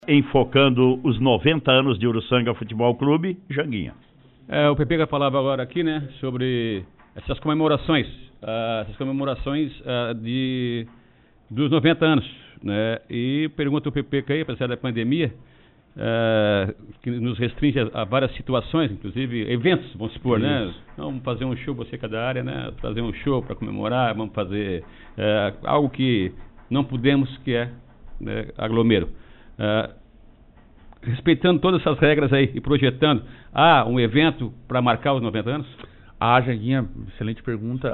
Enfocando os 90 anos de Uruçanga Futebol Clube, Janguinha. O Pepe falava agora aqui, né, sobre essas comemorações, dos 90 anos, né, e pergunta o Pepe aí, apesar da pandemia, que nos restringe a várias situações, inclusive eventos, vamos supor, né, vamos fazer um show, você cada área, né, fazer um show para comemorar, vamos fazer algo que não pudemos, que é, né, aglomero. Respeitando todas essas regras aí e projetando um evento para marcar os 90 anos? Janguinha, excelente pergunta.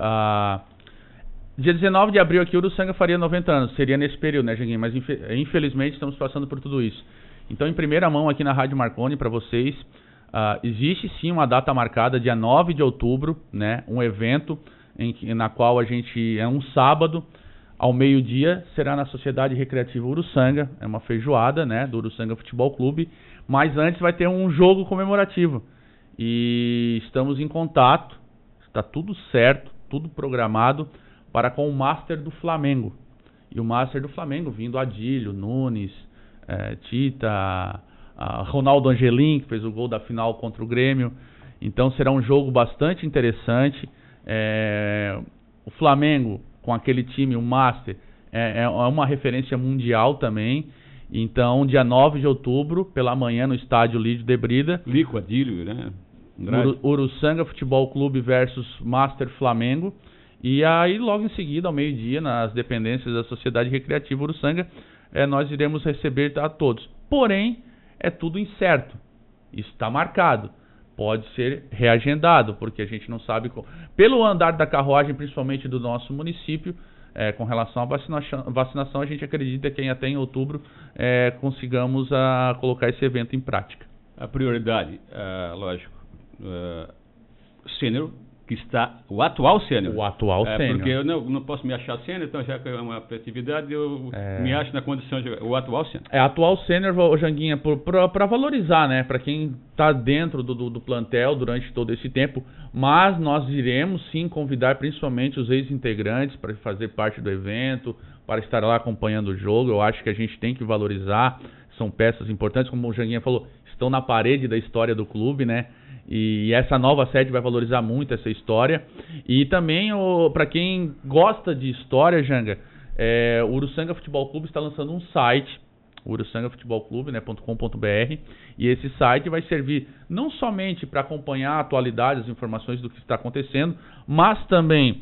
Dia 19 de abril aqui o Uruçanga faria 90 anos, seria nesse período, né, Janguinha? Mas infelizmente estamos passando por tudo isso. Então, em primeira mão aqui na Rádio Marconi para vocês, existe sim uma data marcada, dia 9 de outubro, né, um evento na qual a gente, é um sábado, ao meio-dia, será na Sociedade Recreativa Uruçanga, é uma feijoada, né, do Uruçanga Futebol Clube, mas antes vai ter um jogo comemorativo. E estamos em contato, está tudo certo, tudo programado para com o Master do Flamengo. E o Master do Flamengo, vindo Adílio, Nunes, Tita, Ronaldo Angelim, que fez o gol da final contra o Grêmio. Então será um jogo bastante interessante. O Flamengo, com aquele time, o Master, é uma referência mundial também. Então, dia 9 de outubro, pela manhã, no estádio Lídio de Brida. Lico, Adílio, né? Uruçanga Futebol Clube versus Master Flamengo. E aí, logo em seguida, ao meio-dia, nas dependências da Sociedade Recreativa Uruçanga, nós iremos receber a todos. Porém, é tudo incerto. Isso está marcado. Pode ser reagendado, porque a gente não sabe... Pelo andar da carruagem, principalmente do nosso município, com relação à vacinação, a gente acredita que até em outubro consigamos colocar esse evento em prática. A prioridade, lógico, sênior, que está... O atual sênior. O atual sênior. Porque eu não posso me achar sênior, então já que é uma festividade, eu me acho na condição de... O atual sênior. Atual sênior, Janguinha, para valorizar, né? Para quem está dentro do plantel durante todo esse tempo. Mas nós iremos sim convidar principalmente os ex-integrantes para fazer parte do evento, para estar lá acompanhando o jogo. Eu acho que a gente tem que valorizar. São peças importantes, como o Janguinha falou, estão na parede da história do clube, né? E essa nova sede vai valorizar muito essa história. E também, para quem gosta de história, Janga, o Uruçanga Futebol Clube está lançando um site, uruçangafutebolclube, né, .com.br, e esse site vai servir não somente para acompanhar a atualidade, as informações do que está acontecendo, mas também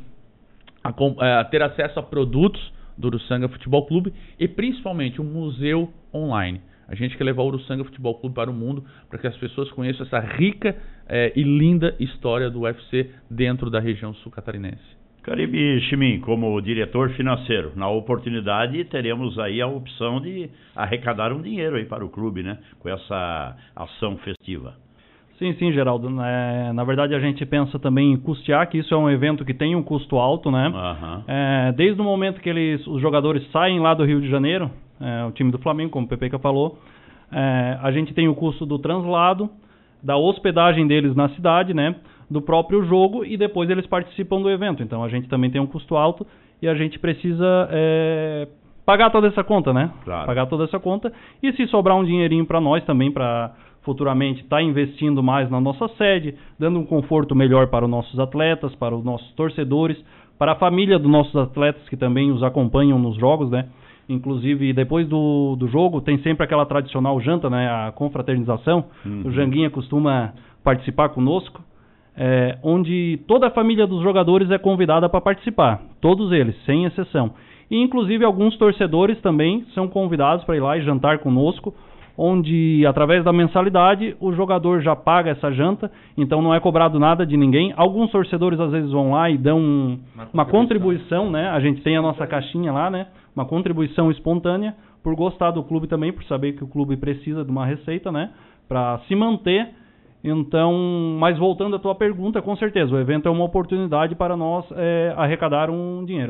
ter acesso a produtos do Uruçanga Futebol Clube e principalmente um museu online. A gente quer levar o Uruçanga Futebol Clube para o mundo, para que as pessoas conheçam essa rica e linda história do UFC dentro da região sul-catarinense. Caribe Chimin, como diretor financeiro, na oportunidade teremos aí a opção de arrecadar um dinheiro aí para o clube, né? Com essa ação festiva. Sim, Geraldo. Na verdade, a gente pensa também em custear, que isso é um evento que tem um custo alto, né? Desde o momento que os jogadores saem lá do Rio de Janeiro, o time do Flamengo, como o Pepeca falou, a gente tem o custo do translado, da hospedagem deles na cidade, né? Do próprio jogo, e depois eles participam do evento. Então a gente também tem um custo alto e a gente precisa pagar toda essa conta, né? Claro. Pagar toda essa conta, e se sobrar um dinheirinho para nós também, para futuramente estar investindo mais na nossa sede, dando um conforto melhor para os nossos atletas, para os nossos torcedores, para a família dos nossos atletas que também os acompanham nos jogos, né? Inclusive, depois do jogo, tem sempre aquela tradicional janta, né? A confraternização. O Janguinha costuma participar conosco, onde toda a família dos jogadores é convidada para participar. Todos eles, sem exceção. E, inclusive, alguns torcedores também são convidados para ir lá e jantar conosco, onde, através da mensalidade, o jogador já paga essa janta, então não é cobrado nada de ninguém. Alguns torcedores, às vezes, vão lá e dão uma contribuição, né? A gente tem a nossa caixinha lá, né? Uma contribuição espontânea, por gostar do clube também, por saber que o clube precisa de uma receita, né? Para se manter. Então, mas voltando à tua pergunta, com certeza, o evento é uma oportunidade para nós arrecadar um dinheiro, né?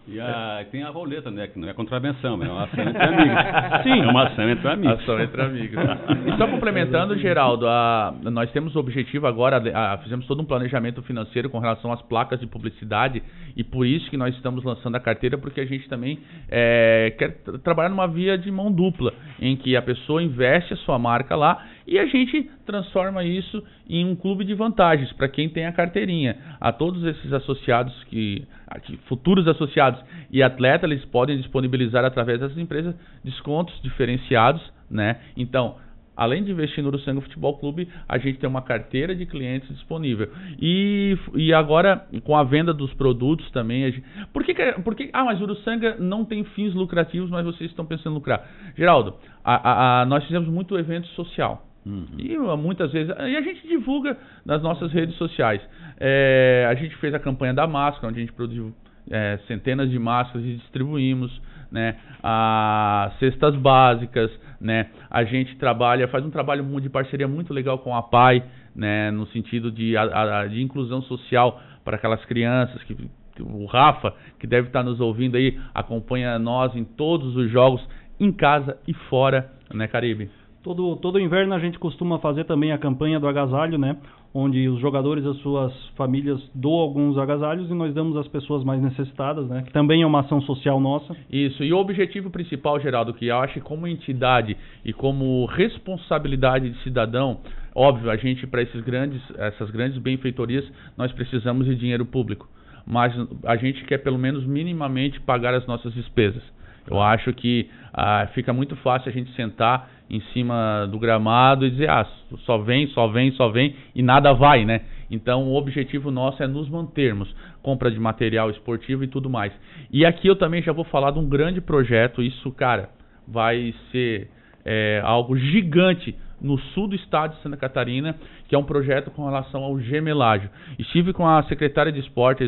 E tem a roleta, né? Que não é contravenção, é uma ação entre amigos. Sim, é uma ação entre amigos. Ação entre amigos. E só complementando, Geraldo, nós temos o objetivo agora, fizemos todo um planejamento financeiro com relação às placas de publicidade e por isso que nós estamos lançando a carteira, porque a gente também quer trabalhar numa via de mão dupla, em que a pessoa investe a sua marca lá e a gente transforma isso em um clube de vantagens para quem tem a carteirinha. A todos esses associados, futuros associados e atletas, eles podem disponibilizar através dessas empresas descontos diferenciados, né? Então, além de investir no Uruçanga Futebol Clube, a gente tem uma carteira de clientes disponível. E agora, com a venda dos produtos também... mas o Uruçanga não tem fins lucrativos, mas vocês estão pensando em lucrar. Geraldo, nós fizemos muito evento social. E muitas vezes... E a gente divulga nas nossas redes sociais. A gente fez a campanha da máscara, onde a gente produziu centenas de máscaras e distribuímos, né? Cestas básicas, né? A gente faz um trabalho de parceria muito legal com a PAI, né? No sentido de inclusão social para aquelas crianças que o Rafa, que deve estar nos ouvindo aí, acompanha nós em todos os jogos, em casa e fora, né, Caribe? Todo inverno a gente costuma fazer também a campanha do agasalho, né? Onde os jogadores e as suas famílias doam alguns agasalhos e nós damos às pessoas mais necessitadas, né? Que também é uma ação social nossa. Isso, e o objetivo principal, Geraldo, que eu acho que como entidade e como responsabilidade de cidadão, óbvio, a gente para essas grandes benfeitorias, nós precisamos de dinheiro público. Mas a gente quer pelo menos minimamente pagar as nossas despesas. Eu acho que fica muito fácil a gente sentar em cima do gramado e dizer, só vem e nada vai, né? Então o objetivo nosso é nos mantermos, compra de material esportivo e tudo mais. E aqui eu também já vou falar de um grande projeto, isso, cara, vai ser algo gigante no sul do estado de Santa Catarina, que é um projeto com relação ao gemelágio. Estive com a secretária de esporte,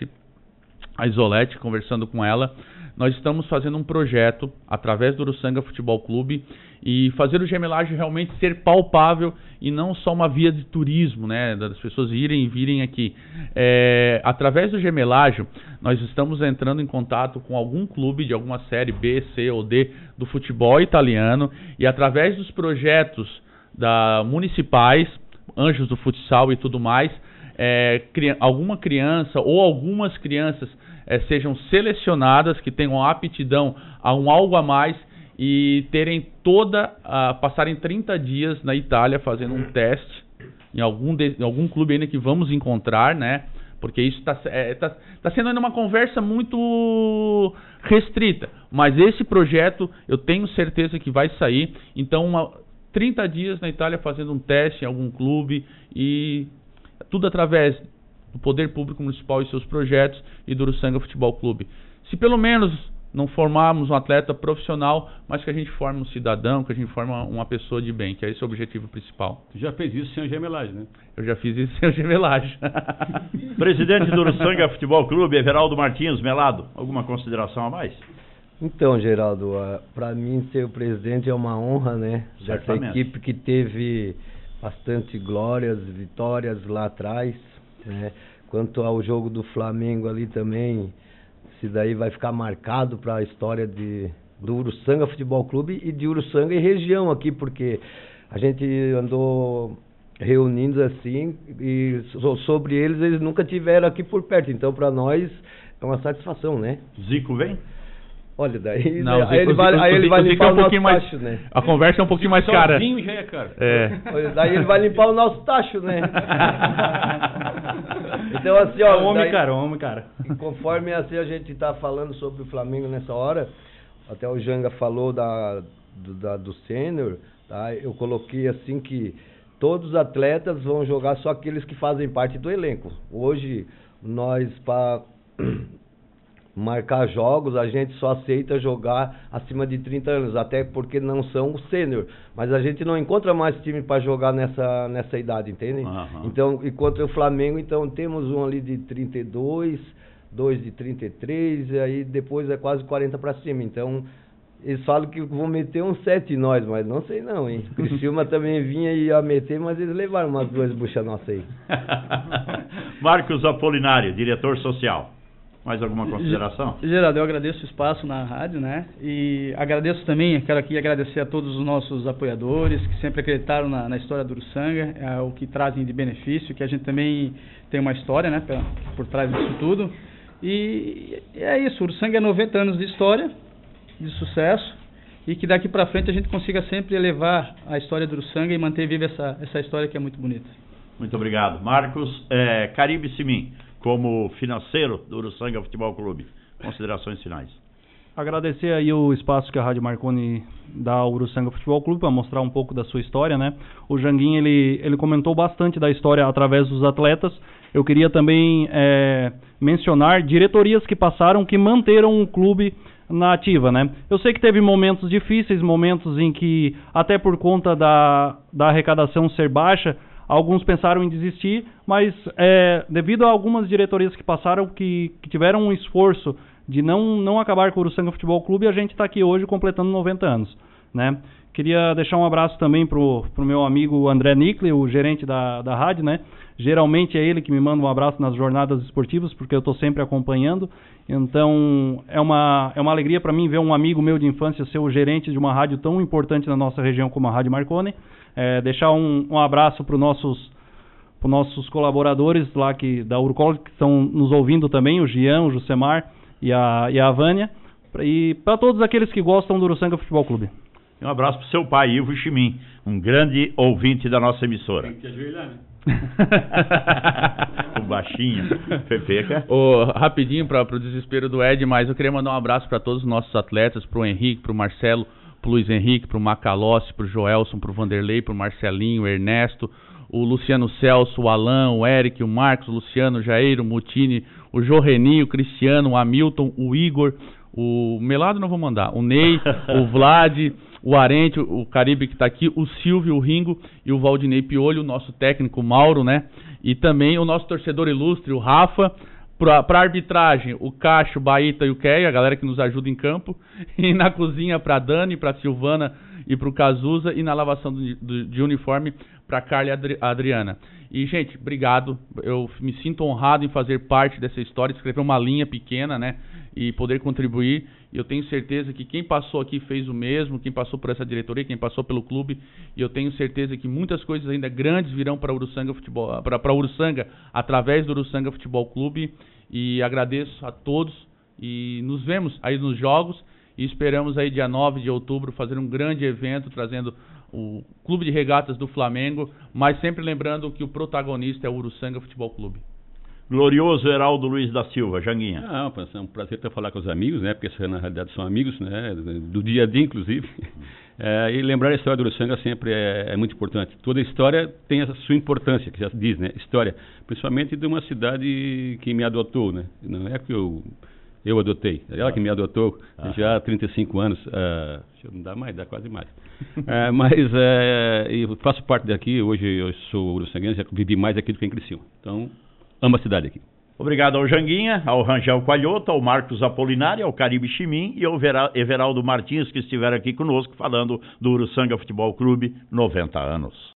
a Isolete, conversando com ela. Nós estamos fazendo um projeto através do Uruçanga Futebol Clube e fazer o gemelágio realmente ser palpável e não só uma via de turismo, né, das pessoas irem e virem aqui. Através do gemelágio, nós estamos entrando em contato com algum clube de alguma série B, C ou D do futebol italiano e através dos projetos municipais, Anjos do Futsal e tudo mais, alguma criança ou algumas crianças sejam selecionadas, que tenham aptidão a algo a mais e passarem 30 dias na Itália fazendo um teste em algum clube ainda que vamos encontrar, né? Porque isso está sendo ainda uma conversa muito restrita, mas esse projeto eu tenho certeza que vai sair. Então 30 dias na Itália fazendo um teste em algum clube e tudo através do Poder Público Municipal e seus projetos e do Uruçanga Futebol Clube. Se pelo menos não formarmos um atleta profissional, mas que a gente forme um cidadão, que a gente forme uma pessoa de bem, que é esse o objetivo principal. Tu já fez isso sem o gemelagem, né? Eu já fiz isso sem o gemelagem. Presidente do Uruçanga Futebol Clube, Everaldo Martins Melado, alguma consideração a mais? Então, Geraldo, para mim ser o presidente é uma honra, né? Dessa equipe que teve bastante glórias, vitórias lá atrás, né? Quanto ao jogo do Flamengo ali também, isso daí vai ficar marcado para a história do Uruçanga Futebol Clube e de Uruçanga e região aqui, porque a gente andou reunindo assim e sobre eles nunca tiveram aqui por perto, então para nós é uma satisfação, né? Zico vem? Olha, daí não, ele vai limpar o nosso tacho, né? A conversa é um pouquinho mais cara. Sozinho já é cara. Olha, daí ele vai limpar o nosso tacho, né? Então assim, ó... Homem, cara. Conforme assim a gente tá falando sobre o Flamengo nessa hora, até o Janga falou do sênior, tá? Eu coloquei assim que todos os atletas vão jogar só aqueles que fazem parte do elenco. Hoje, nós, para marcar jogos, a gente só aceita jogar acima de 30 anos, até porque não são o sênior. Mas a gente não encontra mais time para jogar nessa idade, entende? Uhum. Então, enquanto o Flamengo, então temos um ali de 32, dois de 33, e aí depois é quase 40 para cima. Então, eles falam que vão meter uns 7 em nós, mas não sei não, hein? Criciúma também vinha e ia meter, mas eles levaram umas 2 buchas nossas aí. Marcos Apolinário, diretor social. Mais alguma consideração? Geraldo, eu agradeço o espaço na rádio, né? E agradeço também, quero aqui agradecer a todos os nossos apoiadores que sempre acreditaram na história do Uruçanga, o que trazem de benefício, que a gente também tem uma história, né, por trás disso tudo. E é isso, o Uruçanga é 90 anos de história, de sucesso, e que daqui para frente a gente consiga sempre elevar a história do Uruçanga e manter viva essa história que é muito bonita. Muito obrigado. Marcos, Caribe Simim, como financeiro do Uruçanga Futebol Clube, considerações finais. Agradecer aí o espaço que a Rádio Marconi dá ao Uruçanga Futebol Clube para mostrar um pouco da sua história, né? O Janguinho, ele comentou bastante da história através dos atletas. Eu queria também mencionar diretorias que passaram, que manteram o clube na ativa, né? Eu sei que teve momentos difíceis, momentos em que, até por conta da arrecadação ser baixa, alguns pensaram em desistir, mas devido a algumas diretorias que passaram, que tiveram um esforço de não acabar com o Uruçanga Futebol Clube, a gente está aqui hoje completando 90 anos, né? Queria deixar um abraço também pro meu amigo André Nickley, o gerente da rádio, né? Geralmente é ele que me manda um abraço nas jornadas esportivas, porque eu estou sempre acompanhando. Então é uma alegria para mim ver um amigo meu de infância ser o gerente de uma rádio tão importante na nossa região como a Rádio Marconi. Deixar um abraço para os nossos colaboradores lá da Urcol, que estão nos ouvindo também, o Gian, o Jusemar e a Vânia, e para todos aqueles que gostam do Uruçanga Futebol Clube. Um abraço para o seu pai, Ivo Chimim, um grande ouvinte da nossa emissora. Tem que ajoelhar, né? O baixinho, Pepeca. Rapidinho para o desespero do Ed, mas eu queria mandar um abraço para todos os nossos atletas, para o Henrique, para o Marcelo, para o Luiz Henrique, para o Macalossi, para o Joelson, para o Vanderlei, para o Marcelinho, o Ernesto, o Luciano Celso, o Alan, o Eric, o Marcos, o Luciano, o Jair, o Mutini, o Jorreni, o Cristiano, o Hamilton, o Igor, o Melado não vou mandar, o Ney, o Vlad, o Arente, o Caribe que está aqui, o Silvio, o Ringo e o Valdinei Piolho, o nosso técnico Mauro, né? E também o nosso torcedor ilustre, o Rafa. Para arbitragem, o Cacho, o Baíta e o Keia, a galera que nos ajuda em campo. E na cozinha para Dani, para Silvana e para o Cazuza. E na lavação de uniforme para Carla e a Adriana. E, gente, obrigado. Eu me sinto honrado em fazer parte dessa história, escrever uma linha pequena, né? E poder contribuir. E eu tenho certeza que quem passou aqui fez o mesmo, quem passou por essa diretoria, quem passou pelo clube. E eu tenho certeza que muitas coisas ainda grandes virão para Uruçanga Futebol, para Uruçanga, através do Uruçanga Futebol Clube. E agradeço a todos e nos vemos aí nos jogos e esperamos aí dia 9 de outubro fazer um grande evento trazendo o Clube de Regatas do Flamengo, mas sempre lembrando que o protagonista é o Uruçanga Futebol Clube. Glorioso Heraldo Luiz da Silva, Janguinha. É um prazer estar falar com os amigos, né? Porque na realidade são amigos, né? Do dia a dia, inclusive. E lembrar a história do Uruçanga sempre é muito importante. Toda história tem a sua importância, que já diz, né? História, principalmente de uma cidade que me adotou, né? Não é que eu adotei, é ela que me adotou já há 35 anos. Não dá mais, dá quase mais. Mas eu faço parte daqui, hoje eu sou uruçanguense, já vivi mais aqui do que em Criciúma. Então, amo a cidade aqui. Obrigado ao Janguinha, ao Rangel Coalhoto, ao Marcos Apolinário, ao Caribe Chimim e ao Everaldo Martins, que estiveram aqui conosco falando do Uruçanga Futebol Clube, 90 anos.